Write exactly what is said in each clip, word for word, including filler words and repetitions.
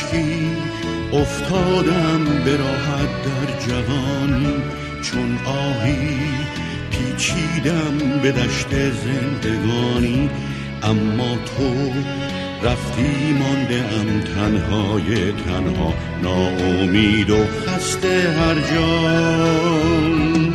اشکی افتادم به راحت در جوانی، چون آهی پیچیدم به دشت زندگانی. اما تو رفتی مانده ام تنهای تنها، ناامید و خسته هر جان.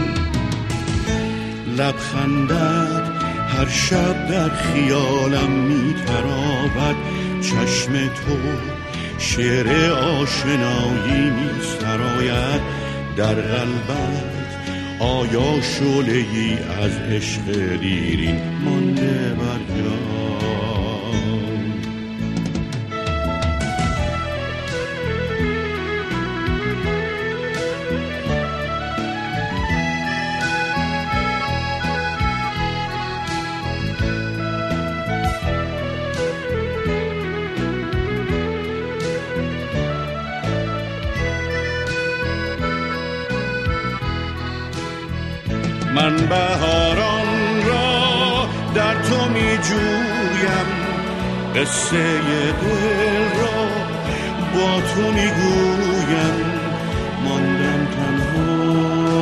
لبخندت هر شب در خیالم میتراود، چشم تو شعر آشنایی میسراید. در قلبت آیا شعله‌ای از عشق دیرین مانده بر جان؟ من بهاران را در تو می جویم، قصه دل را با تو می گویم. ماندم تنها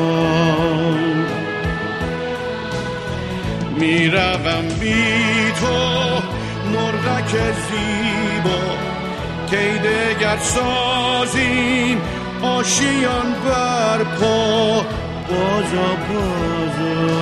می روم بی تو، مرغک زیبا کی دگر سازیم آشیان بر پا. بازا بازا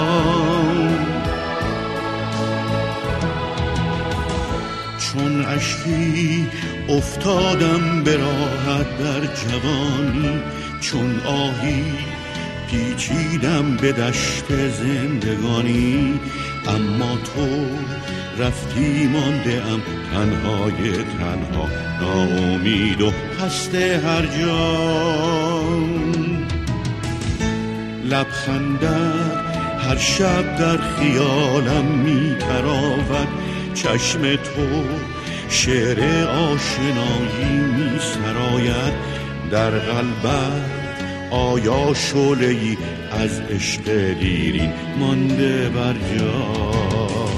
چون اشکی افتادم به راحت در جوانی، چون آهی پیچیدم به دشت زندگانی. اما تو رفتی مانده ام تنهای تنها، ناامید و خسته هر جان. لبخندت هر شب در خیالم میتراود، چشم تو شعر آشنایی میسراید. در قلبت آیا شعله‌ای از عشق دیرین مانده بر جان؟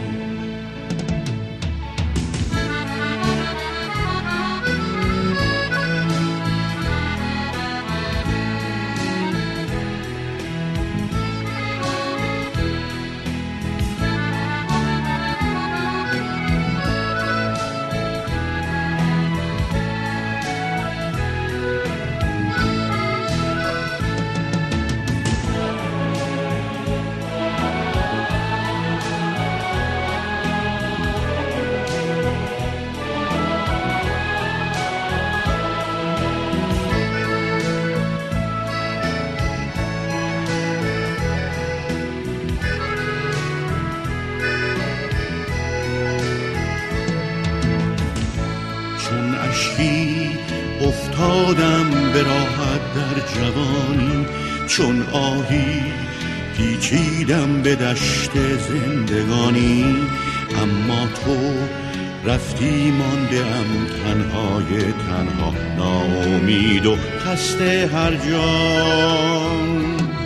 اشکی افتادم به راحت در جوانی، چون آهی پیچیدم به دشت زندگانی. اما تو رفتی مانده ام تنهای تنها، ناامید و خسته هر جان.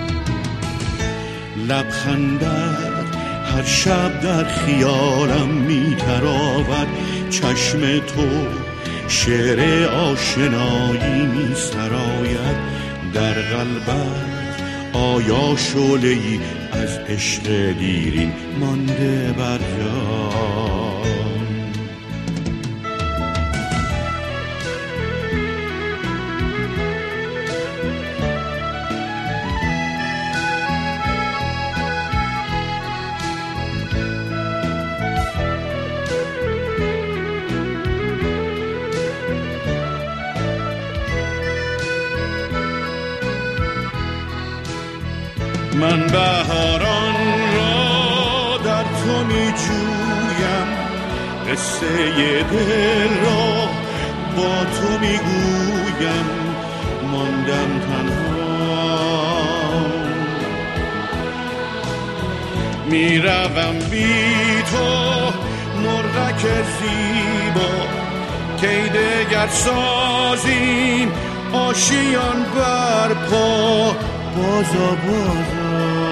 لبخندت هر شب در خیالم میتراود، چشم تو شعر آشنایی می سراید. در قلبت آیا شعله‌ای از عشق دیرین مانده بر جان؟ من بهاران را در تو می جویم، قصه دل را با تو می گویم. ماندم تنها می روم بی تو، مرغک زیبا کی دگر سازیم آشیان بر پا. بازا بازا